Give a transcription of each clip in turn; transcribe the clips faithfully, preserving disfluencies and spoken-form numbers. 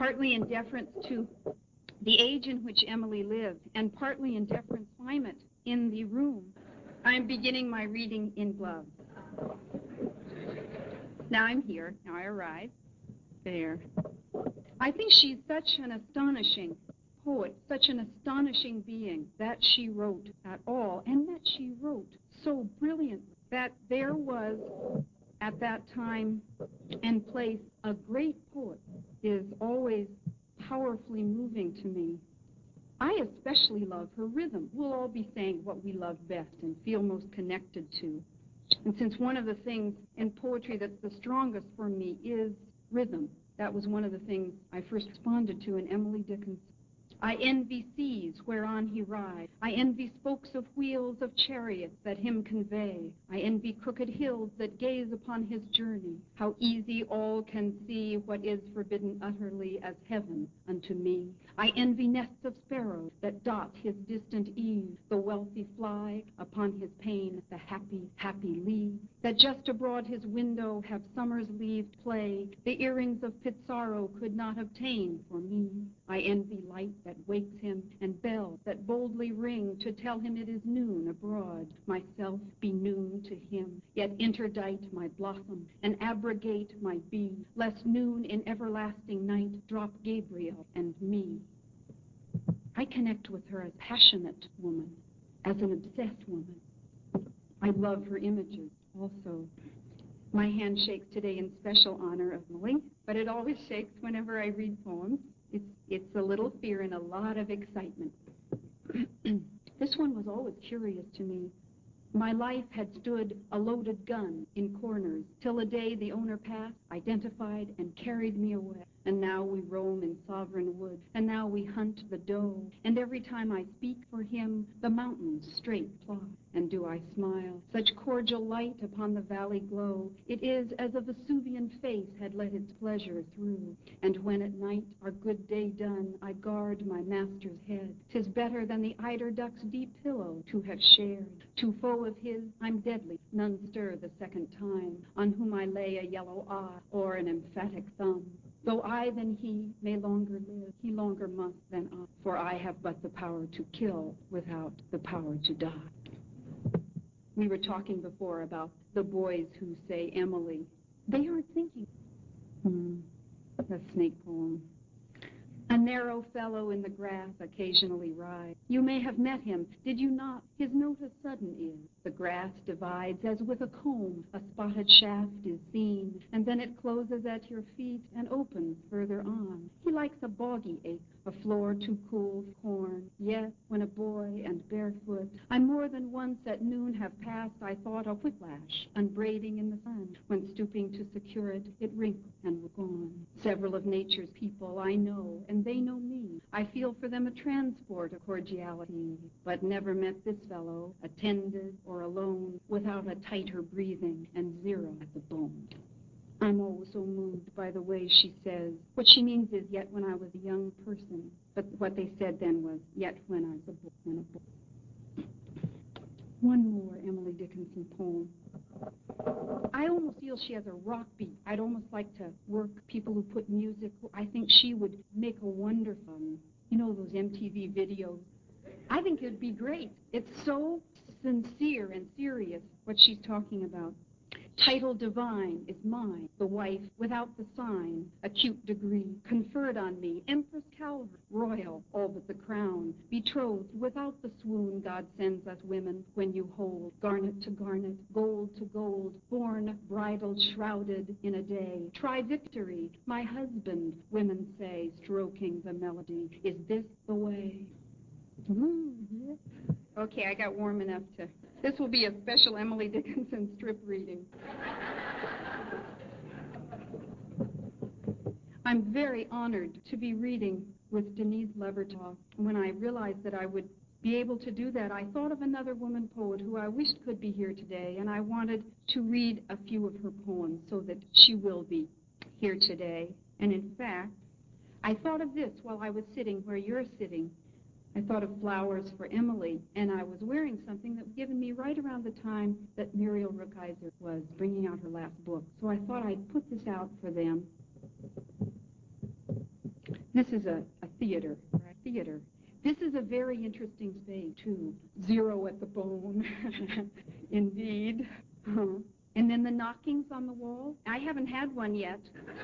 partly in deference to the age in which Emily lived, and partly in deference to climate in the room, I'm beginning my reading in gloves. Now I'm here. Now I arrive. There. I think she's such an astonishing poet, such an astonishing being, that she wrote at all, and that she wrote so brilliantly, that there was, at that time and place, a great poet is always powerfully moving to me. I especially love her rhythm. We'll all be saying what we love best and feel most connected to. And since one of the things in poetry that's the strongest for me is rhythm, that was one of the things I first responded to in Emily Dickinson. I envy seas whereon he rides. I envy spokes of wheels of chariots that him convey. I envy crooked hills that gaze upon his journey. How easy all can see what is forbidden utterly as heaven unto me. I envy nests of sparrows that dot his distant eaves. The wealthy fly upon his pane, the happy, happy leaves that just abroad his window have summer's leaved play. The earrings of Pizarro could not obtain for me. I envy light that wakes him, and bells that boldly ring to tell him it is noon abroad. Myself be noon to him, yet interdite my blossom, and abrogate my bee, lest noon in everlasting night drop Gabriel and me. I connect with her as a passionate woman, as an obsessed woman. I love her images also. My hand shakes today in special honor of Emily, but it always shakes whenever I read poems. It's, it's a little fear and a lot of excitement. This one was always curious to me. My life had stood a loaded gun in corners, till a day the owner passed, identified, and carried me away. And now we roam in sovereign woods, and now we hunt the doe. And every time I speak for him, the mountains straight ply. And do I smile? Such cordial light upon the valley glow, it is as a Vesuvian face had let its pleasure through. And when at night, our good day done, I guard my master's head, 'tis better than the eider duck's deep pillow to have shared. To foe of his, I'm deadly, none stir the second time, on whom I lay a yellow eye or an emphatic thumb. Though I than he may longer live, he longer must than I, for I have but the power to kill without the power to die. We were talking before about the boys who say Emily. They aren't thinking. Hmm. The snake poem. A narrow fellow in the grass occasionally rides. You may have met him, did you not? His note a sudden is. The grass divides as with a comb, a spotted shaft is seen, and then it closes at your feet and opens further on. He likes a boggy ache, a floor too cool for corn. Yet, when a boy and barefoot, I more than once at noon have passed, I thought a whiplash, unbraiding in the sun. When stooping to secure it, it wrinkled and was gone. Several of nature's people I know, and they know me. I feel for them a transport of cordiality, but never met this fellow, attended or alone, without a tighter breathing and zero at the bone. I'm always so moved by the way she says. What she means is, yet when I was a young person. But what they said then was, yet when I was a boy. When a boy. One more Emily Dickinson poem. I almost feel she has a rock beat. I'd almost like to work people who put music. I think she would make a wonderful, you know, those M T V videos. I think it'd be great. It's so sincere and serious what she's talking about. Title divine is mine, the wife without the sign, acute degree, conferred on me, Empress Calvary, royal, all but the crown, betrothed without the swoon God sends us women when you hold, garnet to garnet, gold to gold, born, bridal, shrouded in a day. Try victory, my husband, women say, stroking the melody. Is this the way? Ooh, yeah. Okay, I got warm enough to... This will be a special Emily Dickinson strip reading. I'm very honored to be reading with Denise Levertov. When I realized that I would be able to do that, I thought of another woman poet who I wished could be here today, and I wanted to read a few of her poems so that she will be here today. And in fact, I thought of this while I was sitting where you're sitting. I thought of flowers for Emily, and I was wearing something that was given me right around the time that Muriel Rukeyser was bringing out her last book. So I thought I'd put this out for them. This is a, a theater, right? Theater. This is a very interesting space, too. Zero at the bone. Indeed. Huh. And then the knockings on the wall. I haven't had one yet.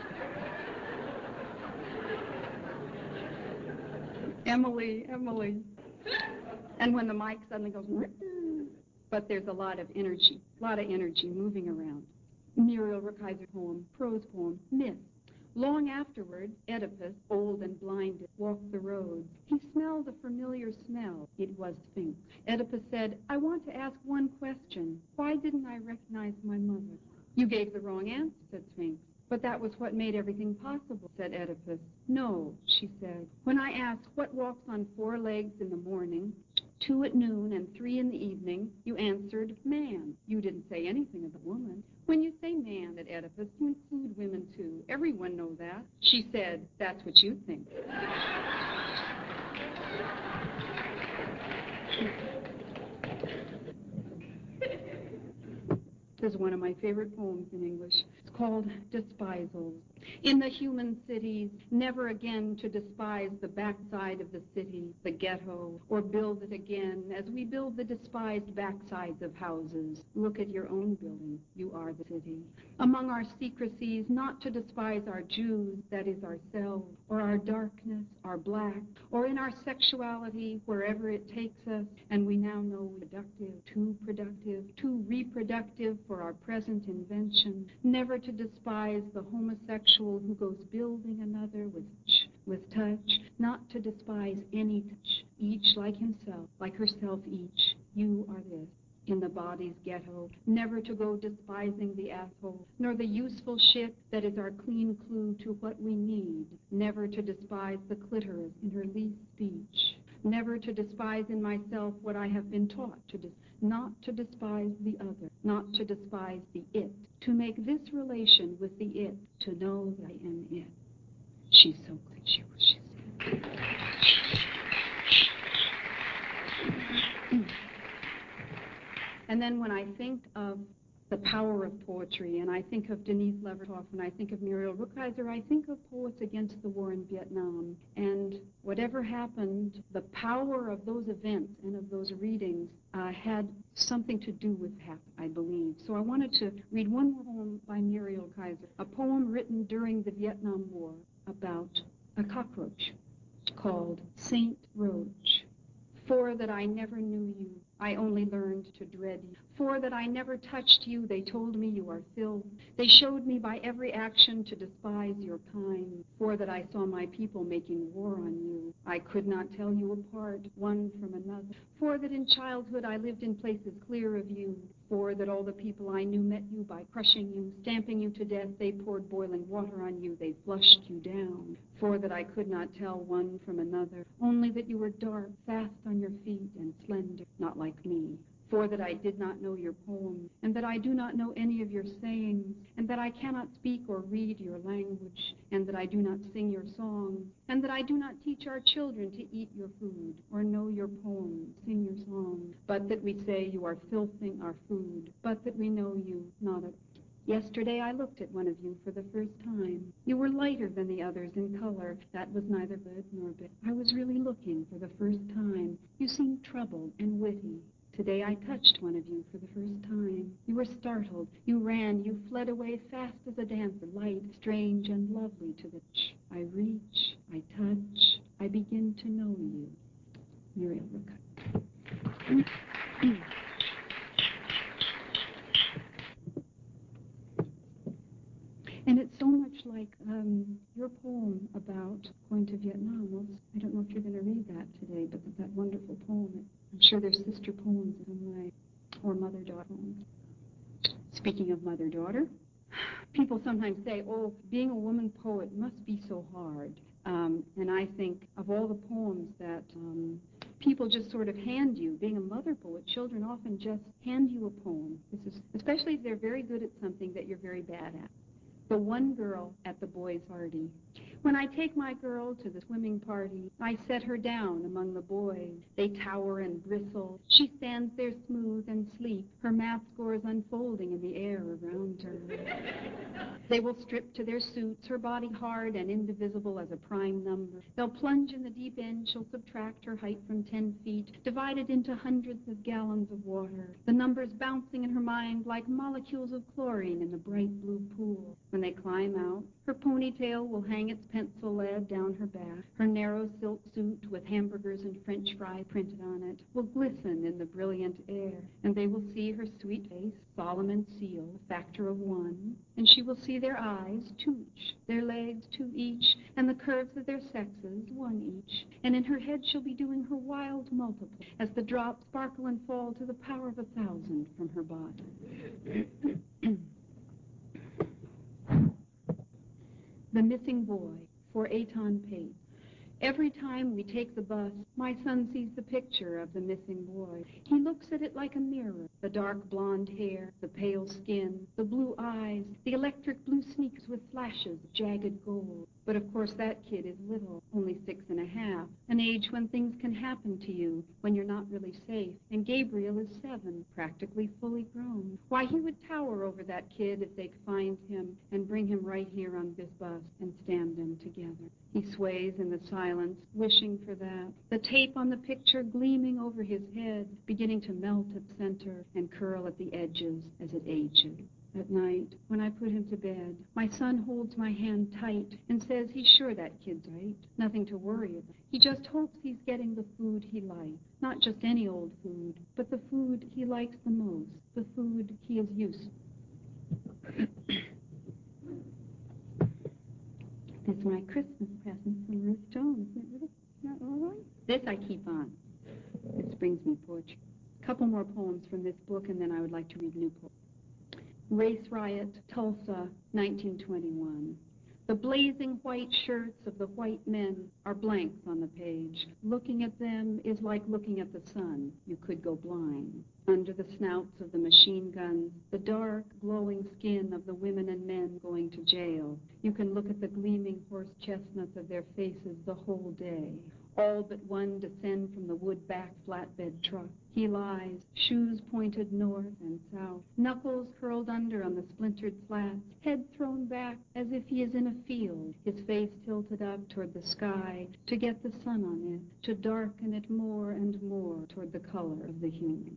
Emily, Emily. And when the mic suddenly goes, but there's a lot of energy, a lot of energy moving around. Muriel Rukeyser poem, prose poem, myth. Long afterward, Oedipus, old and blinded, walked the roads. He smelled a familiar smell. It was Sphinx. Oedipus said, I want to ask one question. Why didn't I recognize my mother? You gave the wrong answer, said Sphinx. But that was what made everything possible, said Oedipus. No, she said. When I asked what walks on four legs in the morning, two at noon and three in the evening, you answered man. You didn't say anything about woman. When you say man, said Oedipus, you include women too. Everyone knows that. She said, that's what you think. This is one of my favorite poems in English. It's called Despisals. In the human cities, never again to despise the backside of the city, the ghetto, or build it again as we build the despised backsides of houses. Look at your own building. You are the city. Among our secrecies, not to despise our Jews, that is ourselves, or our darkness, our black, or in our sexuality, wherever it takes us, and we now know productive, too productive, too reproductive for our present invention, never to despise the homosexual who goes building another with with touch, not to despise any touch, each like himself, like herself each. You are this. In the body's ghetto, never to go despising the asshole, nor the useful shit that is our clean clue to what we need, never to despise the clitoris in her least speech, never to despise in myself what I have been taught to despise, not to despise the other, not to despise the it, to make this relation with the it, to know that I am it. She's so good, she was, she said. And then when I think of the power of poetry, and I think of Denise Levertov, and I think of Muriel Rukeyser, I think of poets against the war in Vietnam. And whatever happened, the power of those events and of those readings uh, had something to do with that, I believe. So I wanted to read one more poem by Muriel Rukeyser, a poem written during the Vietnam War about a cockroach called Saint Roach. For that I never knew you, I only learned to dread you. For that I never touched you, they told me you are filth. They showed me by every action to despise your kind. For that I saw my people making war on you, I could not tell you apart, one from another. For that in childhood I lived in places clear of you. For that all the people I knew met you by crushing you, stamping you to death. They poured boiling water on you, they flushed you down. For that I could not tell one from another, only that you were dark, fast on your feet, and slender, not like me. For that I did not know your poem, and that I do not know any of your sayings, and that I cannot speak or read your language, and that I do not sing your songs, and that I do not teach our children to eat your food, or know your poems, sing your songs, but that we say you are filthing our food, but that we know you not at all. Yesterday I looked at one of you for the first time. You were lighter than the others in color. That was neither good nor bad. I was really looking for the first time. You seemed troubled and witty. Today I touched one of you for the first time. You were startled. You ran. You fled away fast as a dancer, light, strange, and lovely to the touch. I reach. I touch. I begin to know you. Muriel Rukeyser. And it's so much like um, your poem about going to Vietnam. Well, I don't know if you're going to read that today, but that wonderful poem. I'm sure there's sister poems in some way, or mother-daughter poems. Speaking of mother-daughter, people sometimes say, oh, being a woman poet must be so hard. Um, and I think of all the poems that um, people just sort of hand you, being a mother poet, children often just hand you a poem. This is, especially if they're very good at something that you're very bad at. The one girl at the boys' party When I take my girl to the swimming party, I set her down among the boys. They tower and bristle. She stands there smooth and sleek, her math scores unfolding in the air around her. They will strip to their suits, her body hard and indivisible as a prime number. They'll plunge in the deep end. She'll subtract her height from ten feet, divided into hundreds of gallons of water, the numbers bouncing in her mind like molecules of chlorine in the bright blue pool. When they climb out, her ponytail will hang its pencil lead down her back. Her narrow silk suit with hamburgers and French fry printed on it will glisten in the brilliant air, and they will see her sweet face, solemn and sealed, factor of one, and she will see their eyes, two each, their legs, two each, and the curves of their sexes, one each, and in her head she'll be doing her wild multiple as the drops sparkle and fall to the power of a thousand from her body. The Missing Boy, for Eitan Pate. Every time we take the bus, my son sees the picture of the missing boy. He looks at it like a mirror, the dark blonde hair, the pale skin, the blue eyes, the electric blue sneaks with flashes of jagged gold. But of course that kid is little, only six and a half, an age when things can happen to you, when you're not really safe. And Gabriel is seven, practically fully grown. Why, he would tower over that kid if they could find him and bring him right here on this bus and stand them together. He sways in the silence, wishing for that. The tape on the picture gleaming over his head, beginning to melt at center and curl at the edges as it ages. At night, when I put him to bed, my son holds my hand tight and says he's sure that kid's right, nothing to worry about. He just hopes he's getting the food he likes, not just any old food, but the food he likes the most, the food he is used to. It's my Christmas present from Ruth Jones. Isn't it really not all right? This I keep on. This brings me poetry. A couple more poems from this book, and then I would like to read new poems. Race Riot, Tulsa, nineteen twenty-one. The blazing white shirts of the white men are blanks on the page. Looking at them is like looking at the sun. You could go blind. Under the snouts of the machine guns, the dark, glowing skin of the women and men going to jail. You can look at the gleaming horse chestnuts of their faces the whole day. All but one descend from the wood-backed flatbed truck. He lies, shoes pointed north and south, knuckles curled under on the splintered slats, head thrown back as if he is in a field, his face tilted up toward the sky to get the sun on it, to darken it more and more toward the color of the human.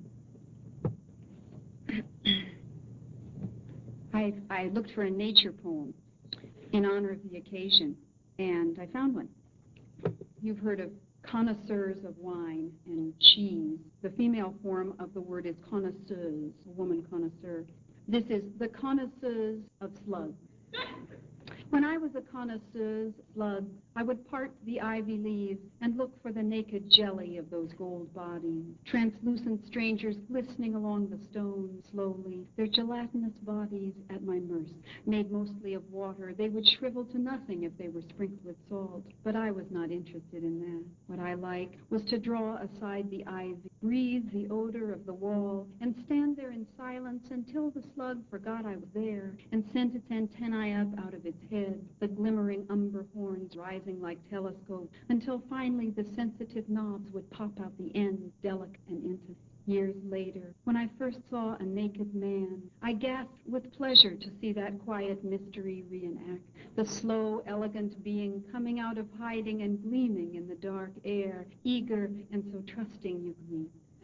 I, I looked for a nature poem in honor of the occasion, and I found one. You've heard of connoisseurs of wine and cheese. The female form of the word is connoisseuse, a woman connoisseur. This is the connoisseurs of slugs. When I was a connoisseur slug, I would part the ivy leaves and look for the naked jelly of those gold bodies, translucent strangers glistening along the stones slowly, their gelatinous bodies at my mercy. Made mostly of water, they would shrivel to nothing if they were sprinkled with salt, but I was not interested in that. What I liked was to draw aside the ivy, breathe the odor of the wall, and stand there in silence until the slug forgot I was there and sent its antennae up out of its head, the glimmering umber horns rising like telescopes, until finally the sensitive knobs would pop out the ends, delicate and intimate. Years later, when I first saw a naked man, I gasped with pleasure to see that quiet mystery reenact, the slow, elegant being coming out of hiding and gleaming in the dark air, eager and so trusting you gleam.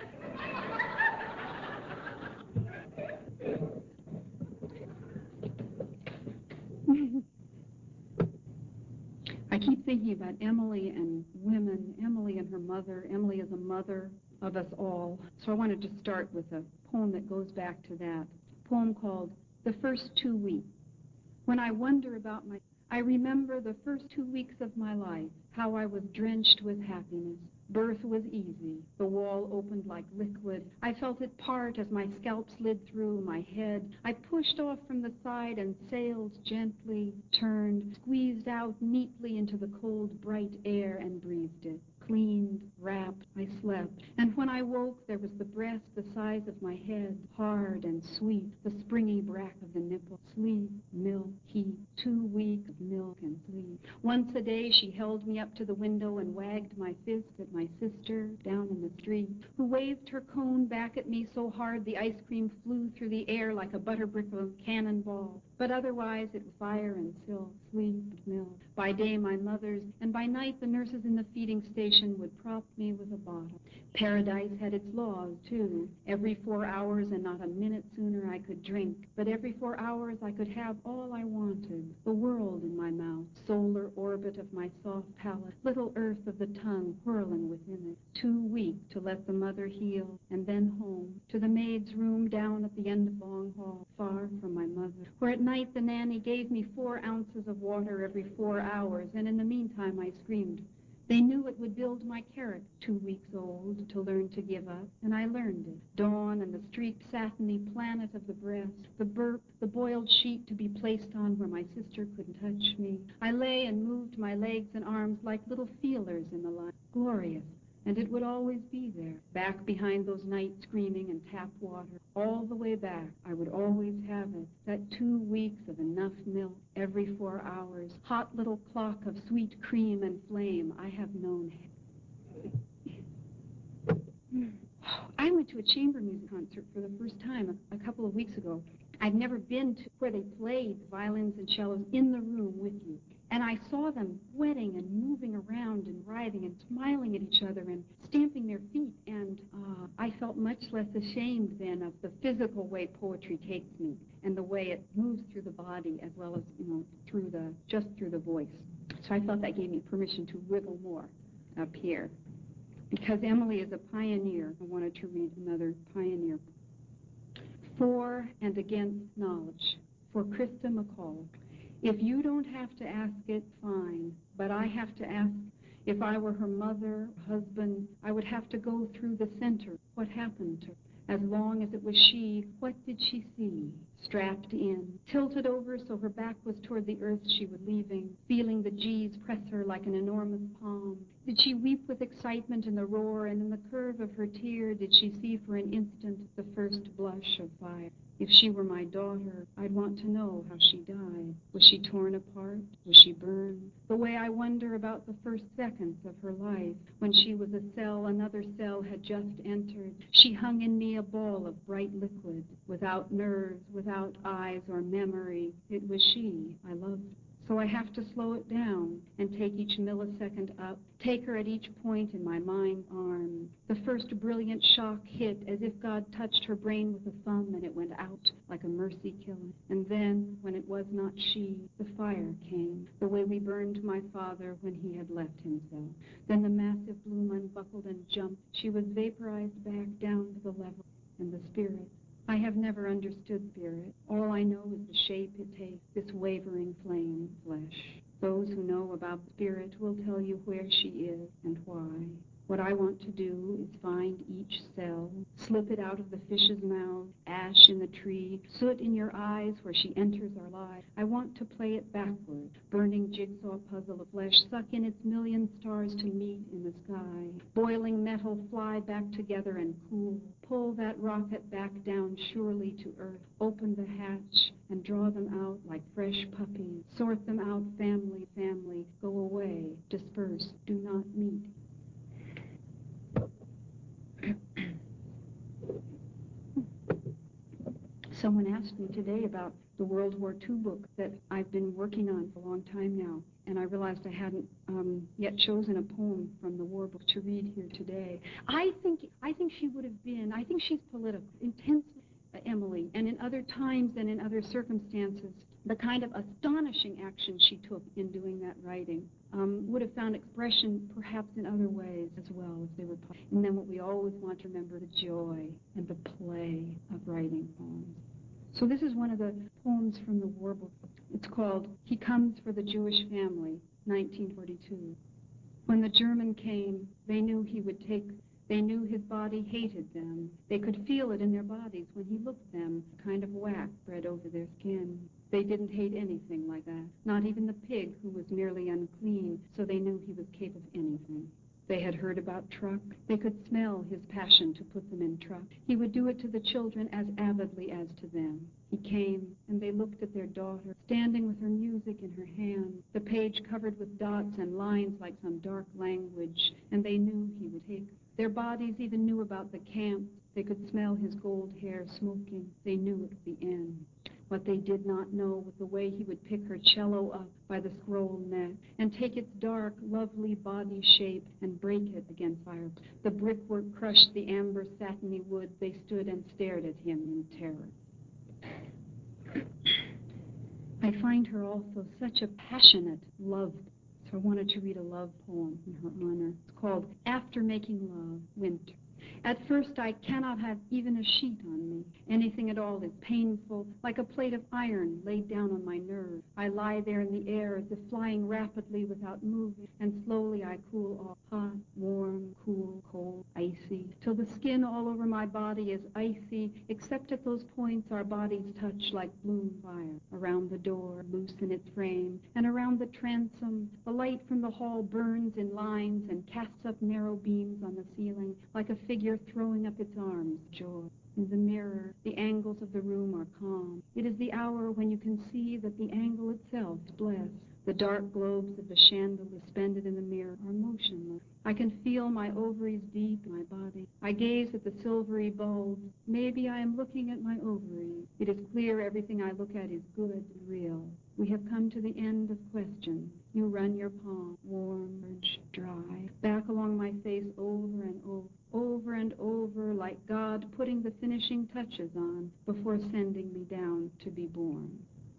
I keep thinking about Emily and women, Emily and her mother. Emily is a mother of us all. So I wanted to start with a poem that goes back to that, a poem called The First Two Weeks. When I wonder about my, I remember the first two weeks of my life, how I was drenched with happiness, Birth was easy. The wall opened like liquid. I felt it part as my scalp slid through my head. I pushed off from the side and sailed gently, turned, squeezed out neatly into the cold, bright air and breathed it. Cleaned, wrapped, I slept. And when I woke, there was the breast the size of my head, hard and sweet, the springy brack of the nipple. Sleep, milk, heat, two weeks of milk and sleep. Once a day, she held me up to the window and wagged my fist at my sister down in the street, who waved her cone back at me so hard the ice cream flew through the air like a butterbrick of a cannonball. But otherwise, it was fire and silk, sleep and milk. By day, my mother's, and by night, the nurses in the feeding station would prop me with a bottle. Paradise had its laws, too. Every four hours and not a minute sooner I could drink. But every four hours I could have all I wanted. The world in my mouth, solar orbit of my soft palate, little earth of the tongue whirling within it. Too weak to let the mother heal, and then home, to the maid's room down at the end of Long Hall, far from my mother, where at night the nanny gave me four ounces of water every four hours, and in the meantime I screamed. They knew it would build my character, two weeks old, to learn to give up, and I learned it. Dawn and the streaked satiny planet of the breast, the burp, the boiled sheet to be placed on where my sister couldn't touch me. I lay and moved my legs and arms like little feelers in the light. Glorious. And it would always be there, back behind those night screaming and tap water. All the way back, I would always have it, that two weeks of enough milk every four hours, hot little clock of sweet cream and flame I have known. I went to a chamber music concert for the first time a, a couple of weeks ago. I'd never been to where they played violins and cellos in the room with you. And I saw them sweating and moving around and writhing and smiling at each other and stamping their feet. And uh, I felt much less ashamed then of the physical way poetry takes me and the way it moves through the body as well as, you know, through the, just through the voice. So I felt that gave me permission to wriggle more up here. Because Emily is a pioneer, I wanted to read another pioneer. For and Against Knowledge, for Krista McCall. If you don't have to ask it, fine, but I have to ask. If I were her mother, husband, I would have to go through the center. What happened to her? As long as it was she, what did she see? Strapped in, tilted over so her back was toward the earth she was leaving, feeling the G's press her like an enormous palm. Did she weep with excitement in the roar, and in the curve of her tear did she see for an instant the first blush of fire? If she were my daughter, I'd want to know how she died. Was she torn apart? Was she burned? The way I wonder about the first seconds of her life. When she was a cell, another cell had just entered. She hung in me a ball of bright liquid, without nerves, without eyes or memory. It was she I loved. So I have to slow it down and take each millisecond up, take her at each point in my mind's arm. The first brilliant shock hit as if God touched her brain with a thumb and it went out like a mercy killing. And then, when it was not she, the fire came, the way we burned my father when he had left himself. Then the massive bloom unbuckled and jumped. She was vaporized back down to the level, and the spirit. I have never understood spirit. All I know is the shape it takes, this wavering flame flesh. Those who know about spirit will tell you where she is and why. What I want to do is find each cell, slip it out of the fish's mouth, ash in the tree, soot in your eyes where she enters our lives. I want to play it backward, burning jigsaw puzzle of flesh, suck in its million stars to meet in the sky. Boiling metal fly back together and cool. Pull that rocket back down surely to earth. Open the hatch and draw them out like fresh puppies. Sort them out family, family. Go away, disperse, do not meet. Someone asked me today about the World War Two book that I've been working on for a long time now, and I realized I hadn't um, yet chosen a poem from the war book to read here today. I think I think she would have been, I think she's political, intensely, uh, Emily, and in other times and in other circumstances, the kind of astonishing action she took in doing that writing um, would have found expression perhaps in other ways as well if they were possible. And then what we always want to remember, the joy and the play of writing poems. So this is one of the poems from the war book. It's called He Comes for the Jewish Family, nineteen forty-two. When the German came, they knew he would take, they knew his body hated them. They could feel it in their bodies when he looked them, a kind of whack bred over their skin. They didn't hate anything like that, not even the pig who was merely unclean, so they knew he was capable of anything. They had heard about truck. They could smell his passion to put them in truck. He would do it to the children as avidly as to them. He came, and they looked at their daughter, standing with her music in her hand, the page covered with dots and lines like some dark language, and they knew he would take her. Their bodies even knew about the camp. They could smell his gold hair smoking. They knew it was the end. What they did not know was the way he would pick her cello up by the scroll neck and take its dark, lovely body shape and break it against fire. The brickwork crushed the amber satiny wood. They stood and stared at him in terror. I find her also such a passionate love. So I wanted to read a love poem in her honor. It's called After Making Love, Winter. At first, I cannot have even a sheet on me. Anything at all is painful, like a plate of iron laid down on my nerve. I lie there in the air as if flying rapidly without moving, and slowly I cool off, hot, warm, cool, cold, icy, till the skin all over my body is icy, except at those points our bodies touch like bloom fire. Around the door, loose in its frame, and around the transom, the light from the hall burns in lines and casts up narrow beams on the ceiling, like a figure throwing up its arms, joy. In the mirror, the angles of the room are calm. It is the hour when you can see that the angle itself is blessed. The dark globes of the chandelier suspended in the mirror are motionless. I can feel my ovaries deep in my body. I gaze at the silvery bulb. Maybe I am looking at my ovaries. It is clear everything I look at is good and real. We have come to the end of questions. You run your palm, warm, dry, back along my face over and over, over and over, like God putting the finishing touches on before sending me down to be born.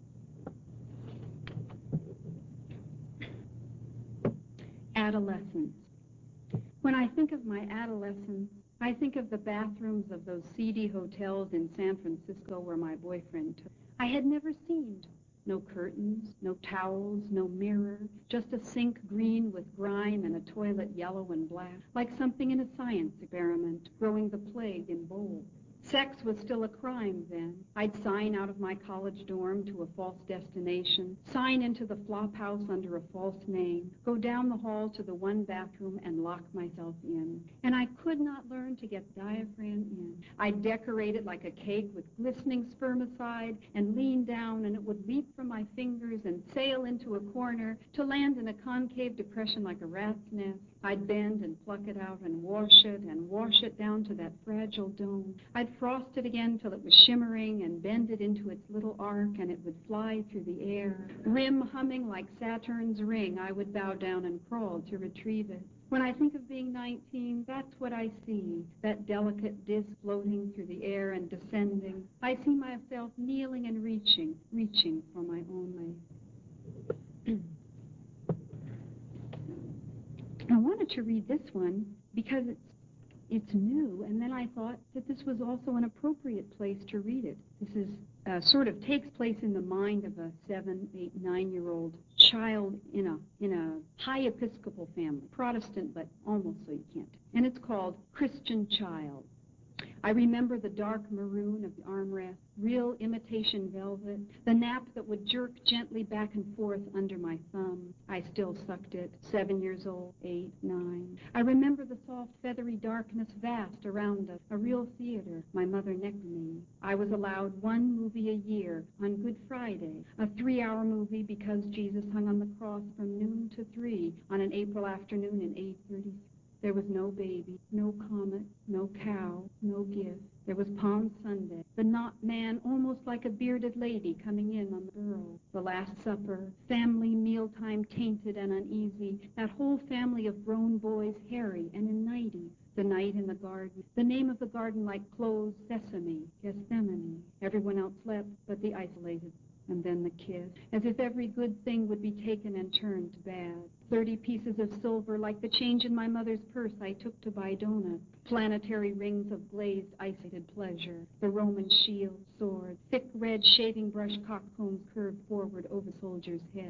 Adolescence. When I think of my adolescence, I think of the bathrooms of those seedy hotels in San Francisco where my boyfriend took. I had never seen no curtains, no towels, no mirror, just a sink green with grime and a toilet yellow and black, like something in a science experiment, growing the plague in bowls. Sex was still a crime then. I'd sign out of my college dorm to a false destination, sign into the flop house under a false name, go down the hall to the one bathroom and lock myself in. And I could not learn to get the diaphragm in. I'd decorate it like a cake with glistening spermicide and lean down, and it would leap from my fingers and sail into a corner to land in a concave depression like a rat's nest. I'd bend and pluck it out and wash it and wash it down to that fragile dome. I'd frost it again till it was shimmering and bend it into its little arc, and it would fly through the air. Rim humming like Saturn's ring, I would bow down and crawl to retrieve it. When I think of being nineteen, that's what I see, that delicate disc floating through the air and descending. I see myself kneeling and reaching, reaching for my own leg. I wanted to read this one because it's it's new, and then I thought that this was also an appropriate place to read it. This is uh, sort of takes place in the mind of a seven, eight, nine-year-old child in a in a high Episcopal family, Protestant, but almost so you can't. And it's called Christian Child. I remember the dark maroon of the armrest, real imitation velvet, the nap that would jerk gently back and forth under my thumb. I still sucked it, seven years old, eight, nine. I remember the soft, feathery darkness vast around us, a real theater, my mother next to me. I was allowed one movie a year on Good Friday, a three-hour movie because Jesus hung on the cross from noon to three on an April afternoon in eight thirty. There was no baby, no comet, no cow, no gift. There was Palm Sunday, the not man almost like a bearded lady coming in on the girl, the Last Supper, family mealtime tainted and uneasy, that whole family of grown boys hairy and in nighties, the night in the garden, the name of the garden like closed sesame, Gethsemane. Everyone else slept but the isolated. And then the kiss, as if every good thing would be taken and turned to bad. Thirty pieces of silver, like the change in my mother's purse I took to buy donuts. Planetary rings of glazed, isolated pleasure. The Roman shield, sword, thick red shaving brush cockcombs curved forward over soldier's head.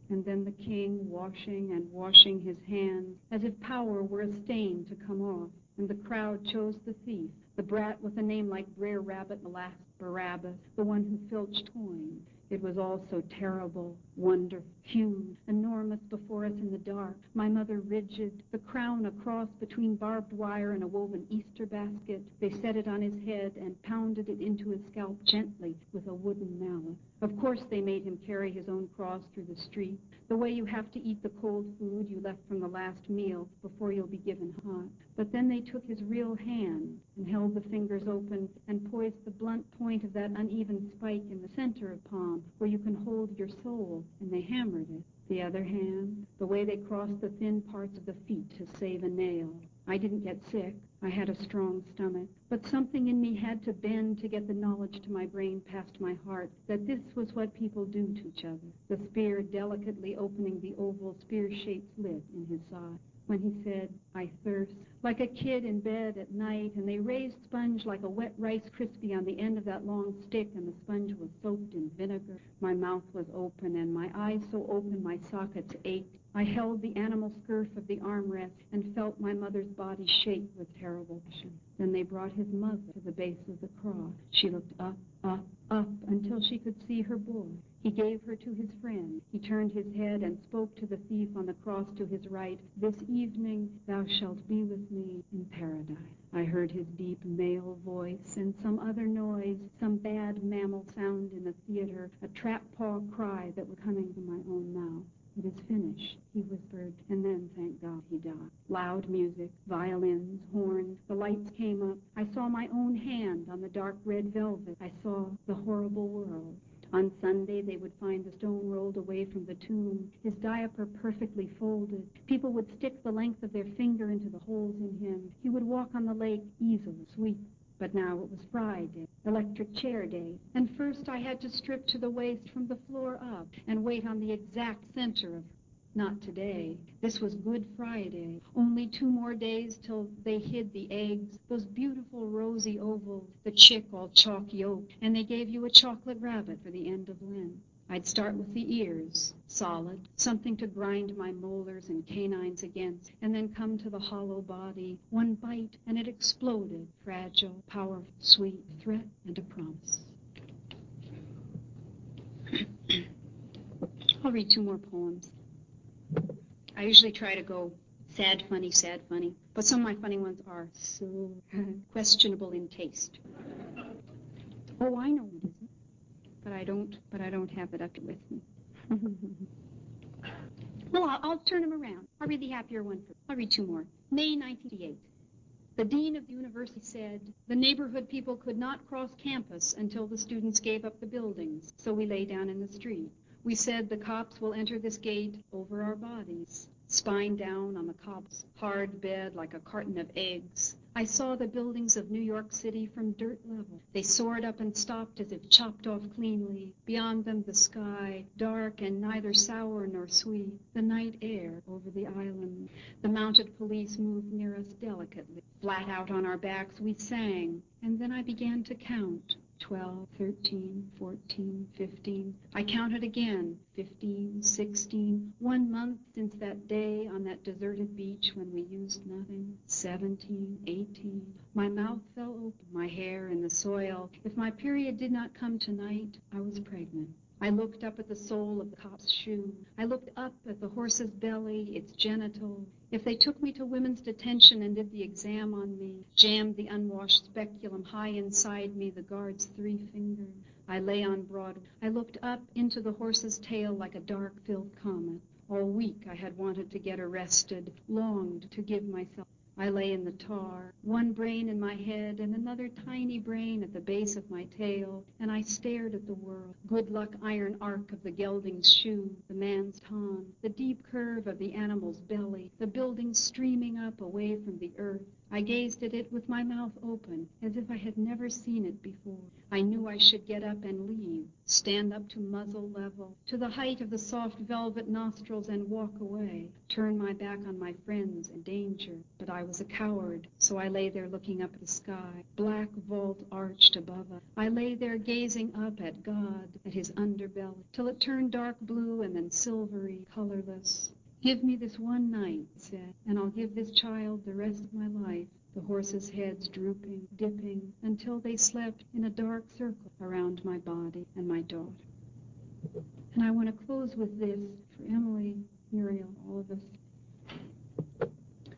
and then the king washing and washing his hands, as if power were a stain to come off, and the crowd chose the thief, the brat with a name like Brer Rabbit, alas, Barabbas, the one who filched coin. It was all so terrible, wonderful, huge, enormous before us in the dark. My mother rigid, the crown a cross between barbed wire and a woven Easter basket. They set it on his head and pounded it into his scalp gently with a wooden mallet. Of course they made him carry his own cross through the street, the way you have to eat the cold food you left from the last meal before you'll be given hot. But then they took his real hand and held the fingers open and poised the blunt point of that uneven spike in the center of palm where you can hold your soul, and they hammered it. The other hand, the way they crossed the thin parts of the feet to save a nail. I didn't get sick. I had a strong stomach. But something in me had to bend to get the knowledge to my brain past my heart that this was what people do to each other. The spear delicately opening the oval spear-shaped slit in his side. When he said, I thirst, like a kid in bed at night, and they raised sponge like a wet Rice Krispie on the end of that long stick, and the sponge was soaked in vinegar. My mouth was open, and my eyes so open my sockets ached. I held the animal scurf of the armrest and felt my mother's body shake with terrible passion. Then they brought his mother to the base of the cross. She looked up, up, up, until she could see her boy. He gave her to his friend. He turned his head and spoke to the thief on the cross to his right. This evening thou shalt be with me in paradise. I heard his deep male voice and some other noise, some bad mammal sound in the theater, a trap paw cry that was coming from my own mouth. It is finished, he whispered, and then, thank God, he died. Loud music, violins, horns, the lights came up. I saw my own hand on the dark red velvet. I saw the horrible world. On Sunday, they would find the stone rolled away from the tomb, his diaper perfectly folded. People would stick the length of their finger into the holes in him. He would walk on the lake easily, sweet. But now it was Friday, electric chair day, and first I had to strip to the waist from the floor up and wait on the exact center of not today. This was Good Friday. Only two more days till they hid the eggs, those beautiful rosy ovals, the chick all chalk yolk, and they gave you a chocolate rabbit for the end of Lent. I'd start with the ears, solid, something to grind my molars and canines against, and then come to the hollow body, one bite, and it exploded, fragile, powerful, sweet, threat, and a promise. I'll read two more poems. I usually try to go sad, funny, sad, funny, but some of my funny ones are so questionable in taste. Oh, I know it isn't, but I don't, but I don't have it up with me. Well, I'll, I'll turn them around. I'll read the happier one first. I'll read two more. May nineteen eighty-eight. The dean of the university said the neighborhood people could not cross campus until the students gave up the buildings, so we lay down in the street. We said the cops will enter this gate over our bodies, spine down on the cobs, hard bed like a carton of eggs. I saw the buildings of New York City from dirt level. They soared up and stopped as if chopped off cleanly. Beyond them the sky, dark and neither sour nor sweet. The night air over the island. The mounted police moved near us delicately. Flat out on our backs we sang, and then I began to count. Twelve, thirteen, fourteen, fifteen. I counted again. Fifteen, sixteen. One month since that day on that deserted beach when we used nothing. Seventeen, eighteen. My mouth fell open, my hair in the soil. If my period did not come tonight, I was pregnant. I looked up at the sole of the cop's shoe. I looked up at the horse's belly, its genitals. If they took me to women's detention and did the exam on me, jammed the unwashed speculum high inside me, the guard's three fingers, I lay on Broadway. I looked up into the horse's tail like a dark-filled comet. All week I had wanted to get arrested, longed to give myself. I lay in the tar, one brain in my head and another tiny brain at the base of my tail, and I stared at the world. Good luck iron arc of the gelding's shoe, the man's ton, the deep curve of the animal's belly, the building streaming up away from the earth. I gazed at it with my mouth open, as if I had never seen it before. I knew I should get up and leave, stand up to muzzle level, to the height of the soft velvet nostrils, and walk away, turn my back on my friends and danger. But I was a coward, so I lay there looking up at the sky, black vault arched above us. I lay there gazing up at God, at his underbelly, till it turned dark blue and then silvery, colorless. Give me this one night, he said, and I'll give this child the rest of my life. The horses' heads drooping, dipping, until they slept in a dark circle around my body and my daughter. And I want to close with this for Emily, Muriel, all of us.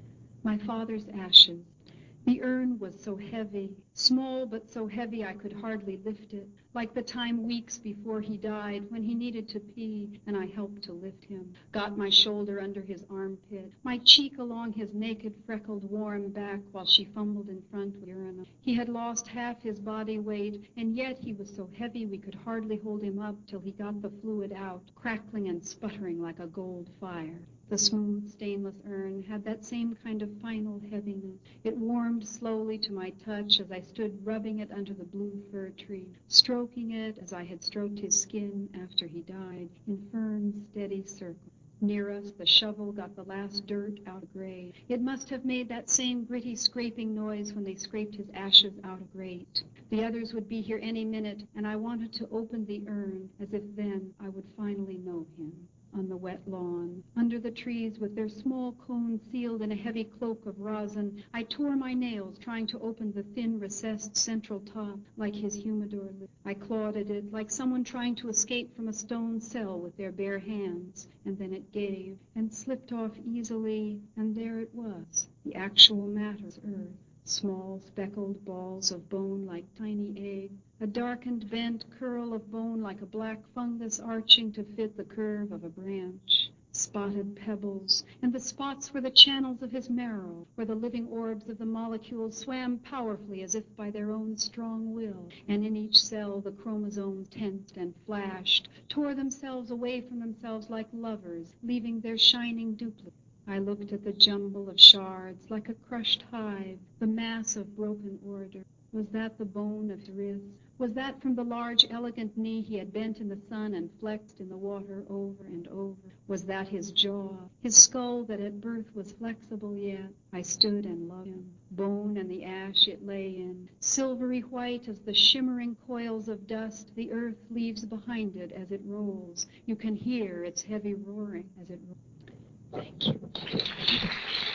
My father's ashes. The urn was so heavy, small but so heavy I could hardly lift it, like the time weeks before he died when he needed to pee and I helped to lift him, got my shoulder under his armpit, my cheek along his naked, freckled, warm back while she fumbled in front with the urinal. He had lost half his body weight, and yet he was so heavy we could hardly hold him up till he got the fluid out, crackling and sputtering like a gold fire. The smooth, stainless urn had that same kind of final heaviness. It warmed slowly to my touch as I stood rubbing it under the blue fir tree, stroking it as I had stroked his skin after he died, in firm, steady circles. Near us, the shovel got the last dirt out of the grave. It must have made that same gritty scraping noise when they scraped his ashes out of grate. The others would be here any minute, and I wanted to open the urn as if then I would finally know him. On the wet lawn, under the trees with their small cones sealed in a heavy cloak of rosin, I tore my nails trying to open the thin recessed central top like his humidor lid. I clawed at it like someone trying to escape from a stone cell with their bare hands, and then it gave and slipped off easily, and there it was, the actual matter's earth. Small speckled balls of bone like tiny eggs, a darkened bent curl of bone like a black fungus arching to fit the curve of a branch, spotted pebbles, and the spots were the channels of his marrow, where the living orbs of the molecules swam powerfully as if by their own strong will, and in each cell the chromosomes tensed and flashed, tore themselves away from themselves like lovers, leaving their shining duplicates. I looked at the jumble of shards like a crushed hive, the mass of broken order. Was that the bone of his wrist? Was that from the large, elegant knee he had bent in the sun and flexed in the water over and over? Was that his jaw, his skull that at birth was flexible yet? I stood and loved him. Bone and the ash it lay in, silvery white as the shimmering coils of dust the earth leaves behind it as it rolls. You can hear its heavy roaring as it rolls. Thank you.